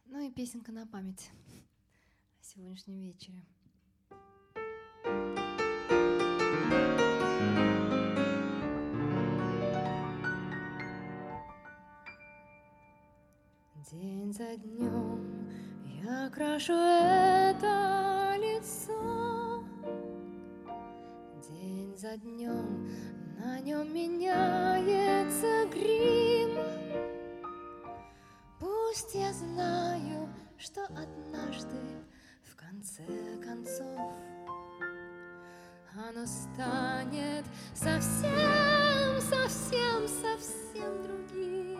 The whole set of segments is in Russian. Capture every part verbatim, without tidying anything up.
Ну и песенка на память о сегодняшнем вечере. День за днем я крашу это лицо, день за днем на нем меняется грим. Пусть я знаю, что однажды, в конце концов, оно станет совсем, совсем, совсем другим.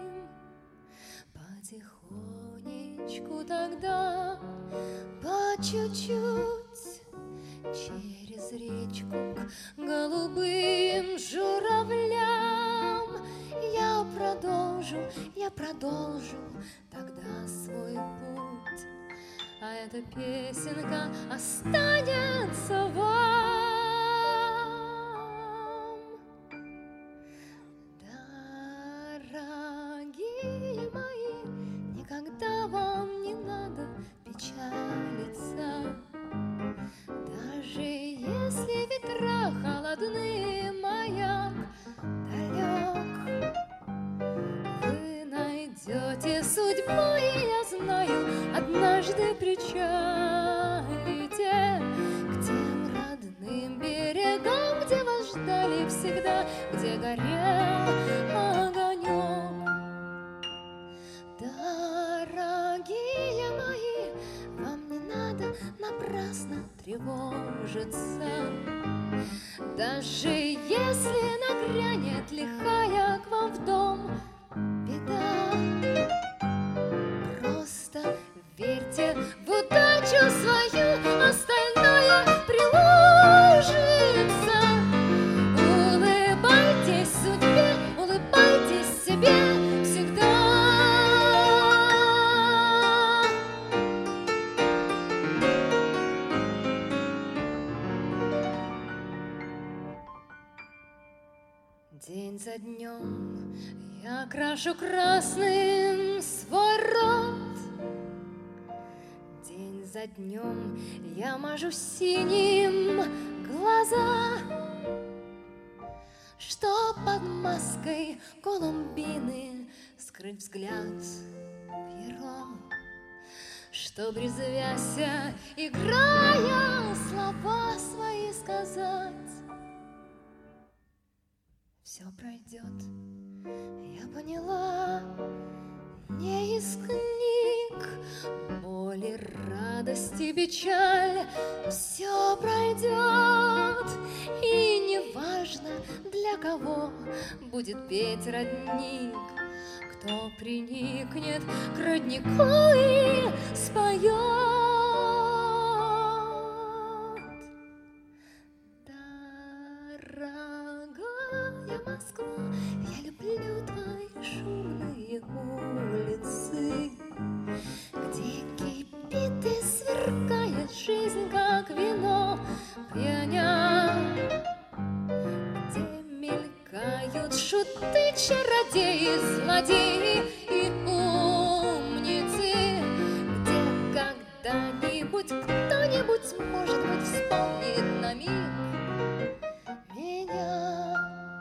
Потихонечку тогда, по чуть-чуть, через речку к голубым журавлям я продолжу, я продолжу тогда свой путь, а эта песенка останется вам. Дорогие мои, никогда вам не надо печалиться, даже если ветра холодны, маяк далек. Вы найдете судьбу, и я знаю, однажды причалите к тем родным берегам, где вас ждали всегда, где горел огонек. Дорогие мои, вам не надо напрасно тревожиться, даже если нагрянет лихая к вам в дом беда. Просто верьте в удачу свою, остальное приложится. Улыбайтесь судьбе, улыбайтесь себе всегда. День за днем я крашу красным свой рот, день за днем я мажу синим глаза, что под маской Колумбины скрыть взгляд Пьеро, что резвяся, играя, слова свои сказать. Все пройдет, я поняла, не из книг, боли, радости, печаль. Все пройдет, и неважно, для кого будет петь родник, кто приникнет к роднику и споет. Дорогая Москва, я люблю твои шумные улицы, где кипит и сверкает жизнь, как вино пьяня, где мелькают шуты, чародеи, злодеи и умницы, где когда-нибудь кто-нибудь, может быть, вспомнит на миг меня.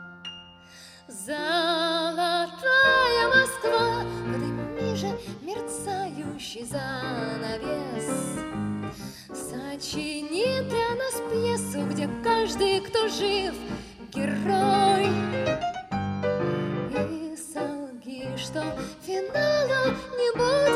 Золотая Москва, подними же мерцающий занавес, сочини для нас пьесу, где каждый, кто жив, герой. И солги, что финала не будет.